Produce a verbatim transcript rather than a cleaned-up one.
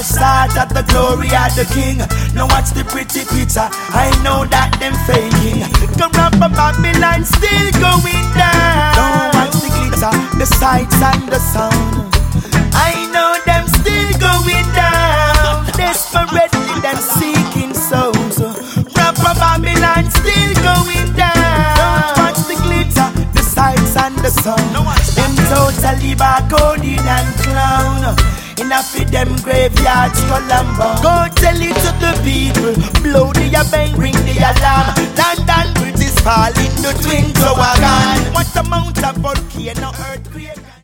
start at the glory of the King. Now watch the pretty picture, I know that them faking. Come up from Babylon still going down. Don't watch the glitter, the sights and the sound. I know them still going down. Desperately them seeking souls. Rapper Babylon still going down. Don't watch the glitter, the sights and the sound. Them totally barcoding and clown. Enough of them graveyards, Columbo. Go tell it to the people. Blow the bang, ring the alarm. London Bridge is falling, the twin tower gone. What amount of volcano earthquake?